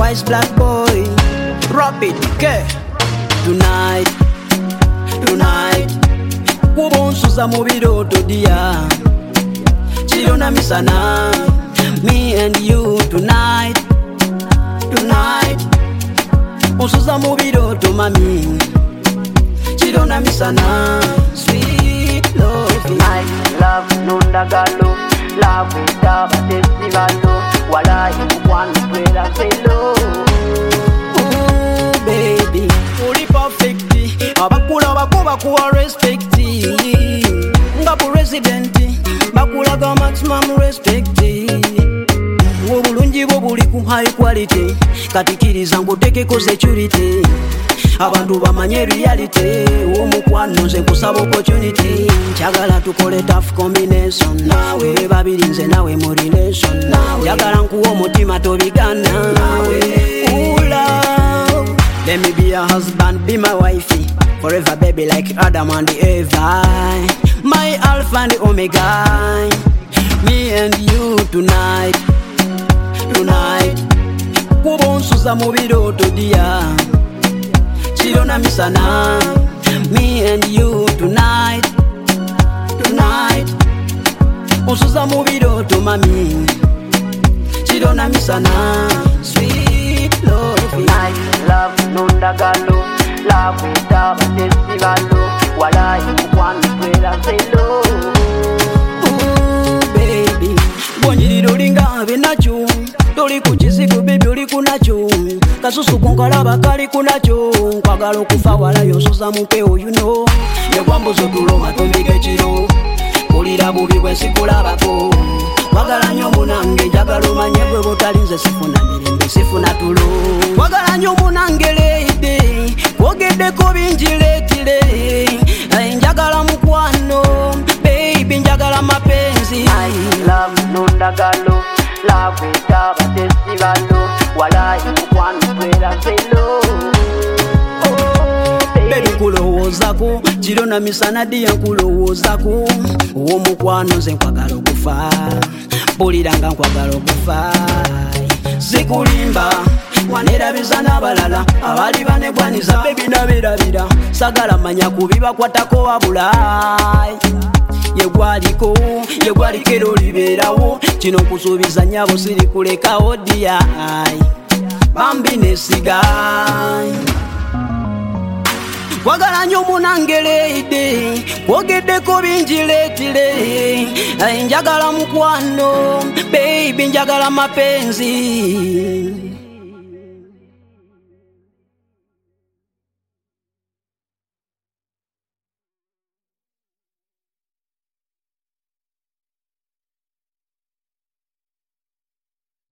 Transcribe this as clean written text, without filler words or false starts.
wise black boy. Rapid K. Tonight, tonight. Kubonsuza mubiroto dia. Chirona misana. Me and you tonight, tonight. Onsuza mubiroto mami. Chirona misana. Sweet love. Tonight, love nundagalo. Love without a festival. Wala you want to pray and say no. Oh baby, fully perfect. Abakula bakuba kuwa respect. Ngapu resident. Bakula ga maximum respect. Obulungi bwo buli ku high quality. Katikiriza ngutekeko security. Abantu bamanye reality. Omukwano nze kusaba opportunity. Njagala tukole tough combination. Nawe babiri nze nawe mu relation. Njagala nkuwa omutima tobigana. Ooh love, let me be your husband, be my wifey. Forever baby like Adam and Eva. My alpha and omega. Me and you tonight, tonight. Kubonsuza mubiroto dia. Chirona misana. Me and you tonight, tonight. Onsuza mubiroto mami. Chirona misana. Sweet love. Tonight, love nundagalo. Love without a festival. Wala you want to pray and say no. Ooh baby, bonyiriro linga benacho. Toli kuchisiku baby oli kunacho. Kasusu konkalaba kali kunacho. Kwagala okufa wala yonsuza mupeo you know. Yegwambuzo tuloma tumbike chiro. Kulira bubi bwe sikulabako. Kwagala nnyo munange njagala omanye gwe botalinze sifuna mirembe sifuna tulo. Kwagala nnyo munange leide. Kwogeddeko bingi leetire. Njagala mukwano baby njagala mapenzi. Love nundagalo. Love without a festival. Wala you want to pray and say no. Baby kulowoozako, chirona misana dia nkulowoozako. Omukwano nze nkwagala okufa, buliranga nkwagala okufa. Sikulimba, wanerabiza n'abalala, abali banegwaniza baby nabirabira. Sagala manya kubibakwatako wabula. Yegwaliko era olibeerawo. Kino nkusuubiza nnyabo siri kulekawo dia. Bambi nesiga. Kwagala nnyo munange leide. Kwogeddeko bingi leetire. Njagala mukwano baby njagala mapenzi.